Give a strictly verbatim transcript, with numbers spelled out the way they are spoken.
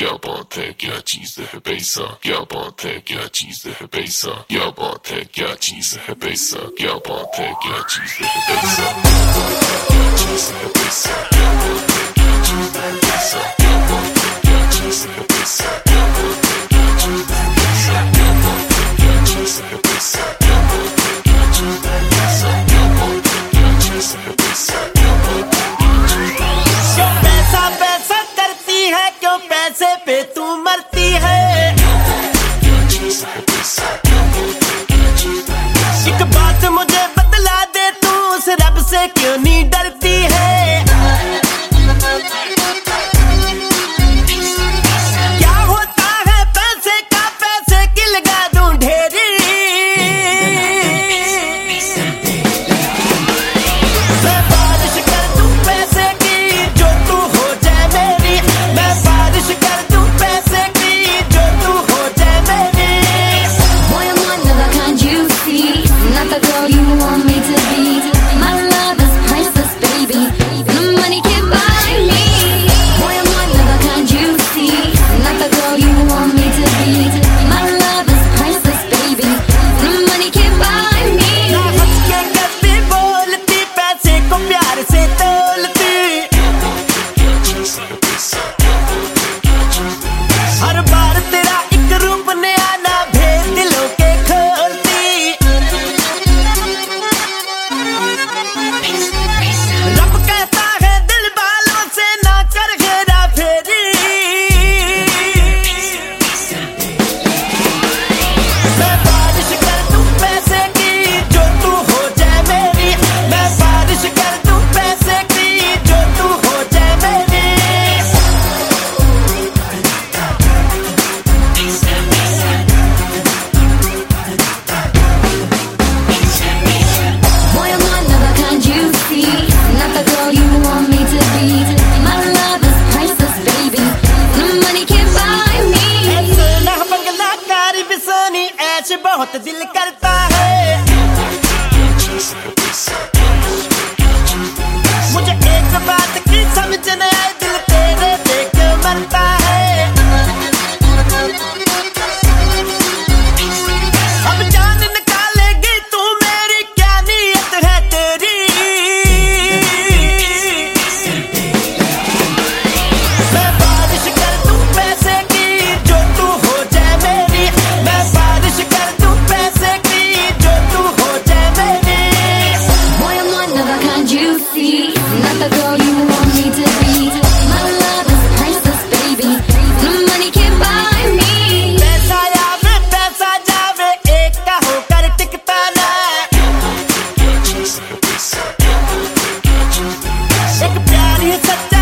क्या बात है क्या चीज है पैसा, क्या बात है क्या चीज है पैसा, क्या बात है क्या चीज है पैसा, क्या बात है क्या चीज है पैसा, क्या चीज है पैसा, क्या बात है क्या चीज है पैसा, क्या बात है क्या चीज है पैसा, क्या बात है क्या चीज है पैसा, क्या बात है क्या चीज है पैसा, क्या बात है क्या चीज है पैसा, क्या बात है क्या चीज है पैसा, क्या बात है क्यों पैसा पैसा करती है, क्यों पैसे पे तू मरती है। एक बात मुझे बतला दे, तू उस रब से क्यों नहीं डरती है। क्या होता है पैसे का, पैसे की लगा दूं ढेरी। मैं बारिश कर दूं पैसे की, जो तू हो जाए मेरी। मैं बारिश कर दूं पैसे की, जो तू हो जाए मेरी। Boy, I'm one of a kind you see, not the girl you want me to be. My love is priceless, baby. No money can buy me. Boy, I'm one of a kind you see, not the girl you want me to be. My love is priceless, baby. No money can buy me. ना हंस के कभी बोलती, पैसे को प्यार से तोलती। हर बार तेरा एक रूप नया ना भेद दिलों के खोलती। रब कहता है दिल वालों से ना कर घेरा फेरी। मैं बारिश कर दूं पैसे की, जो तू हो जाए मेरी। मैं बारिश कर दूं पैसे की, जो तू हो जाए मेरी। Boy, I'm one of a kind you see, not the girl you want me to be. My love is priceless, baby. No money can buy me. ऐसे ना बंगला कारी बिसानी, ऐश बहुत दिल करता है। मुझे एक बात की समझ न आए, दिल तेरे देख मरता है। अब जान निकालेगी तू मेरी, क्या नीयत है तेरी। मैं बारिश कर दूं पैसे की, जो तू हो जाए मेरी। मैं बारिश कर दूं पैसे की, जो तू हो जाए मेरी। Boy, I'm one of a kind you see, not the girl you want me to be. My love is priceless, baby. No money can buy me. पैसा आवे पैसा जावे, एक का होकर टिकता ना। एक प्यार ही सच्चा